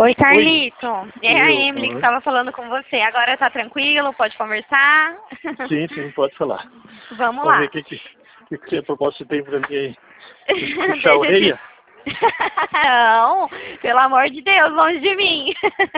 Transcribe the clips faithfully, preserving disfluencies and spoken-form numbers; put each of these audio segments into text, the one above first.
Oi, Oi, Carlito. É a eu. Emily que Aham. estava falando com você. Agora tá tranquilo? Pode conversar? Sim, sim, pode falar. Vamos Vamos ver lá. o que, que, que, que propósito você tem pra mim aí. Puxar a Deixa eu te... orelha? Não, pelo amor de Deus, longe de mim.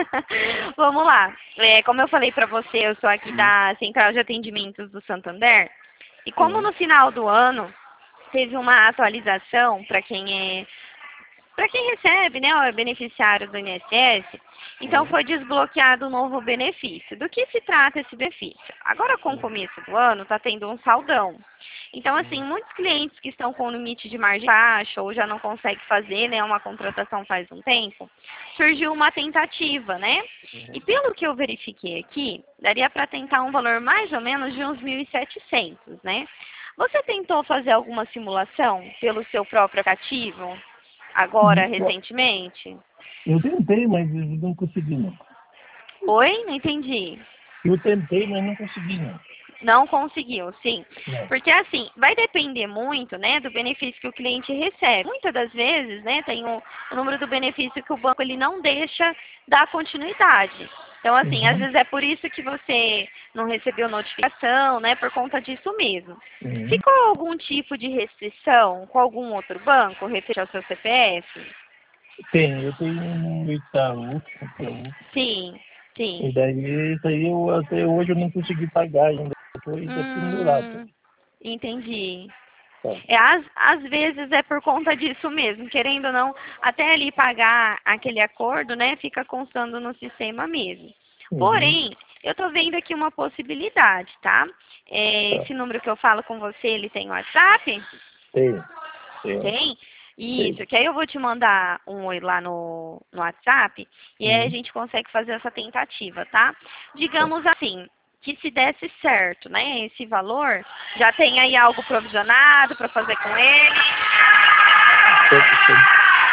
Vamos lá. É, como eu falei para você, eu sou aqui Hum, da Central de Atendimentos do Santander. E como hum, no final do ano teve uma atualização para quem é para quem recebe, né, o beneficiário do I N S S, então hum, foi desbloqueado um novo benefício. Do que se trata esse benefício? Agora, com o hum, começo do ano, está tendo um saldão. Então, assim, hum, muitos clientes que estão com limite de margem baixa ou já não conseguem fazer, né, uma contratação faz um tempo, surgiu uma tentativa, né? E hum. pelo que eu verifiquei aqui, daria para tentar um valor mais ou menos de uns mil e setecentos, né? Você tentou fazer alguma simulação pelo seu próprio aplicativo? Agora, Não, recentemente? eu tentei, mas eu não consegui, não. Oi? Não entendi. Eu tentei, mas não consegui, não. Não conseguiu, sim. Não. Porque assim, vai depender muito, né, do benefício que o cliente recebe. Muitas das vezes, né, tem o, o número do benefício que o banco ele não deixa dar continuidade. Então, assim, às Uhum, vezes é por isso que você não recebeu notificação, né, por conta disso mesmo. uhum. Ficou algum tipo de restrição com algum outro banco referente ao seu C P F? Tem, eu tenho um Itaú, Itaú. Sim, sim. E daí, isso aí eu até hoje eu não consegui pagar ainda. Foi daqui no meu lado. Hum, entendi. Tá. É, às, às vezes é por conta disso mesmo, querendo ou não, até ali pagar aquele acordo, né, fica constando no sistema mesmo. Uhum, Porém, eu estou vendo aqui uma possibilidade, tá? É, tá. esse número que eu falo com você, ele tem WhatsApp? Tem, tem, Tem? Isso, tem. que aí eu vou te mandar um oi lá no, no WhatsApp e aí a Uhum, gente consegue fazer essa tentativa, tá? tá. Digamos assim, que se desse certo, né, esse valor, já tem aí algo provisionado para fazer com ele. Quanto, quanto,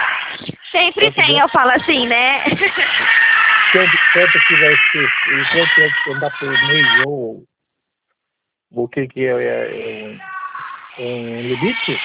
Sempre quanto, tem, deu? eu falo assim, né? Quanto, quanto que vai ser? E quanto é que andar por mês? Ou o que que é? É, é um, é um limite?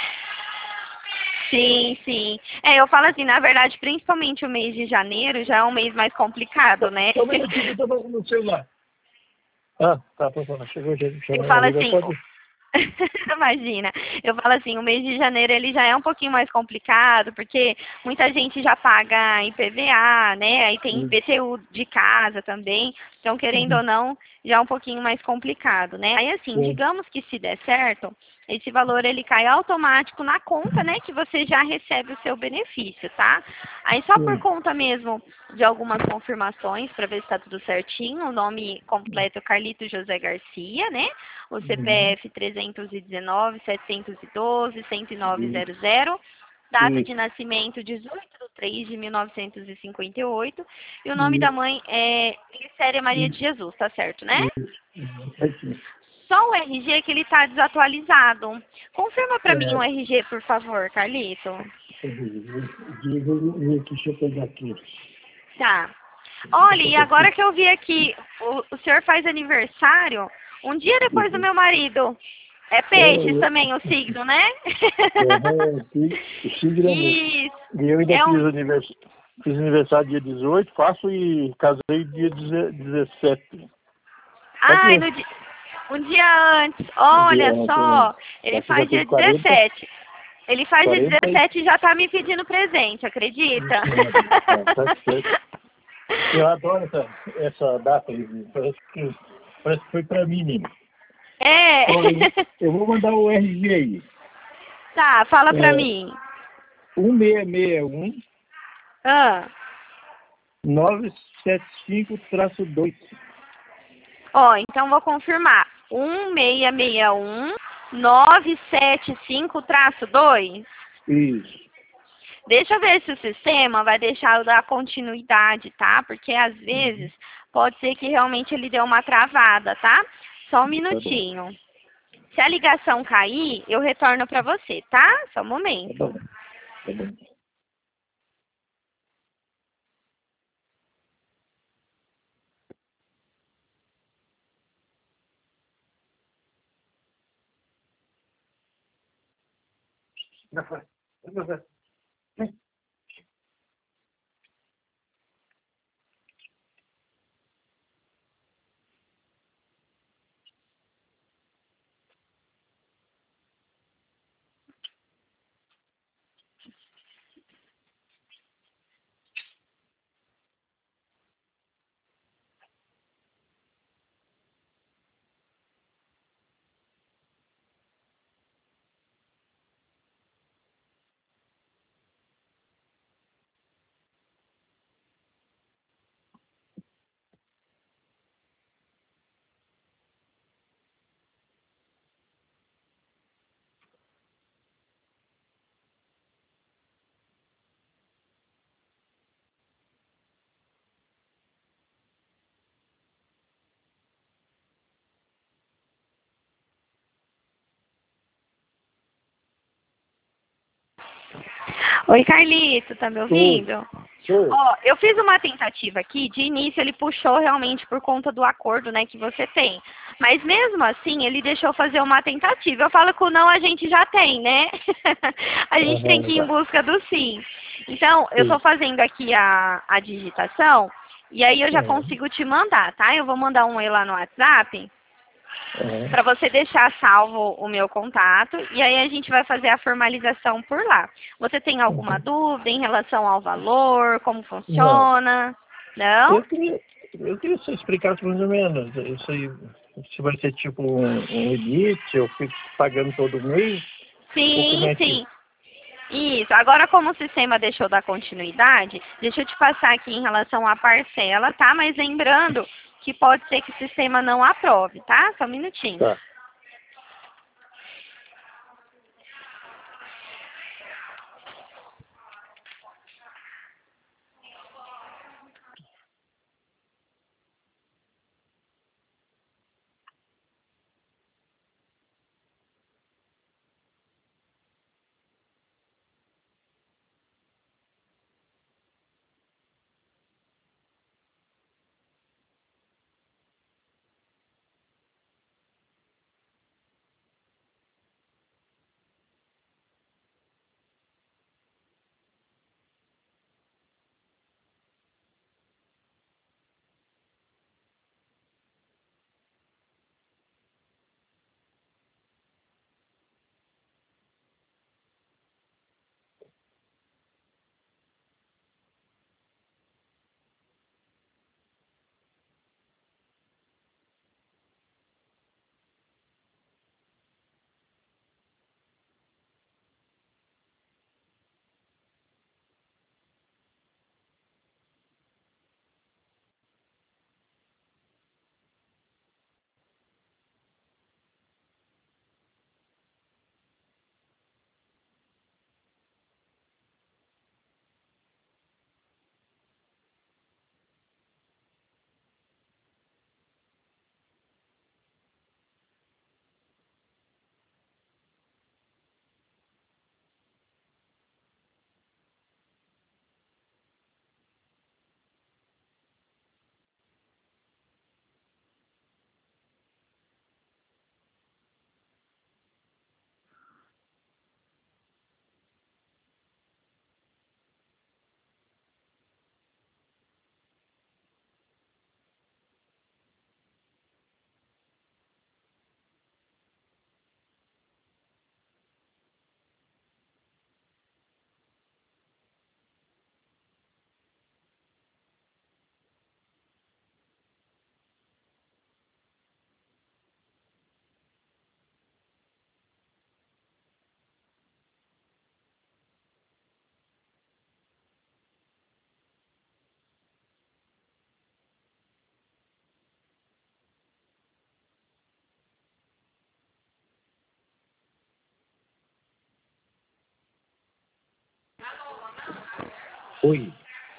Sim, sim. É, eu falo assim, na verdade, principalmente o mês de janeiro já é um mês mais complicado, Só, né? só um minutinho que eu tô falando no celular. Ah, tá, tá, tá. Chegou, já Eu chamando falo ali, mas assim, pode. imagina, eu falo assim, o mês de janeiro ele já é um pouquinho mais complicado, porque muita gente já paga I P V A, né? Aí tem Hum, I P T U de casa também, então querendo ou hum, não, já é um pouquinho mais complicado, né? Aí assim, sim, digamos que se der certo, esse valor ele cai automático na conta, né, que você já recebe o seu benefício, tá? Aí só por sim. conta mesmo de algumas confirmações para ver se está tudo certinho, o nome completo é Carlito José Garcia, né? O Uhum, C P F trezentos e dezenove, setecentos e doze, cento e nove isso, zero zero, data de isso, nascimento dezoito de três de mil novecentos e cinquenta e oito e o nome da isso, mãe é Glicéria Maria de Jesus, tá certo, né? isso. Uhum, certinho. Só o R G que ele tá desatualizado. Confirma pra mim o É, R G, por favor, Carlito. Diego, deixa eu pegar aqui. Tá. Olha, Essa e daqui. agora que eu vi aqui, o, o senhor faz aniversário um dia depois do meu marido. É peixes É, também o signo, né? aham, aqui, o signo é meu. Isso. E eu ainda É fiz um. aniversário, fiz aniversário dia dezoito, faço e casei dia dezessete. Aqui, Ai, no di... um dia antes. dia Olha ontem, só. Ele só que eu já faz dia tenho quarenta, dezessete. Ele faz dia quarenta e dezessete e já tá me pedindo presente, acredita? Ixi, Maria, tá, tá certo. Eu adoro essa, essa data aí, parece que, parece que foi pra mim mesmo. É. Ó, eu, eu vou mandar o R G aí. Tá, fala pra É, mim. um seis seis um, Ah. nove sete cinco dois. Ó, então vou confirmar. um seis seis um nove sete cinco dois. Isso. Deixa eu ver se o sistema vai deixar eu dar continuidade, tá? Porque às vezes Uhum. pode ser que realmente ele deu uma travada, tá? Só um Tá bom, minutinho. Se a ligação cair, eu retorno pra você, tá? Só um tá momento. bom, tá bom. Oi, Carlito, tá me ouvindo? Oi. Ó, eu fiz uma tentativa aqui, de início ele puxou realmente por conta do acordo, né, que você tem. Mas mesmo assim, ele deixou fazer uma tentativa. Eu falo que o não a gente já tem, né? A gente tem Uhum, que ir em tá. busca do sim. Então, eu tô Sim. fazendo aqui a, a digitação, e aí eu já Uhum. consigo te mandar, tá? Eu vou mandar um aí lá no WhatsApp, Uhum. para você deixar salvo o meu contato, e aí a gente vai fazer a formalização por lá. Você tem alguma Uhum. dúvida em relação ao valor, como Não. funciona? Não? Eu queria, eu queria que você explicasse mais ou menos. Isso aí, se vai ser tipo um, um limite, eu fico pagando todo mês, ou como Sim, é que... sim. Isso. Agora, como o sistema deixou da continuidade, deixa eu te passar aqui em relação à parcela, tá? Mas lembrando que pode ser que o sistema não aprove, tá? Só um minutinho. Tá. Oi.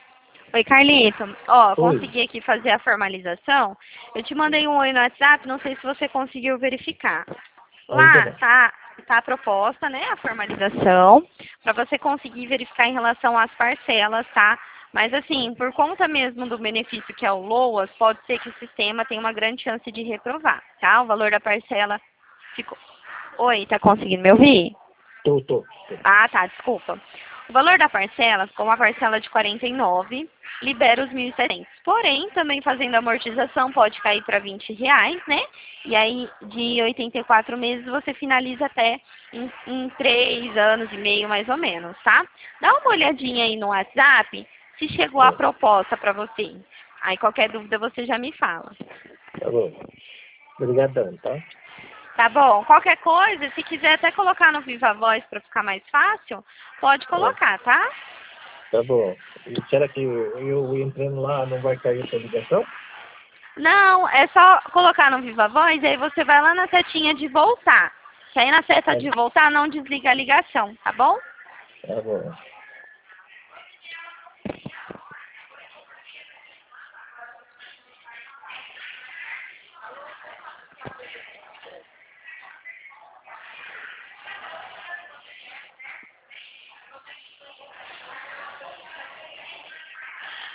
Oi, Carlito. Ó, Oi. consegui aqui fazer a formalização. Eu te mandei um oi no WhatsApp, não sei se você conseguiu verificar. Ainda Lá não. tá, tá a proposta, né, a formalização, para você conseguir verificar em relação às parcelas, tá? Mas assim, por conta mesmo do benefício que é o LOAS, pode ser que o sistema tenha uma grande chance de reprovar, tá? O valor da parcela ficou... Oi, tá conseguindo me ouvir? Tô, tô. tô. Ah, tá, desculpa. O valor da parcela ficou uma parcela de quarenta e nove, libera os mil e setecentos. Porém, também fazendo amortização pode cair para vinte reais, né? E aí, de oitenta e quatro meses, você finaliza até em, em três anos e meio, mais ou menos, tá? Dá uma olhadinha aí no WhatsApp se chegou a Tá, proposta para você. Aí, qualquer dúvida, você já me fala. tá bom. Obrigadão, tá? Tá bom? Qualquer coisa, se quiser até colocar no Viva Voz para ficar mais fácil, pode É, colocar, tá? tá bom. E será que eu, eu entrando lá não vai cair essa ligação? Não, é só colocar no Viva Voz e aí você vai lá na setinha de voltar. Que aí na seta Tá, de voltar não desliga a ligação, tá bom? tá bom.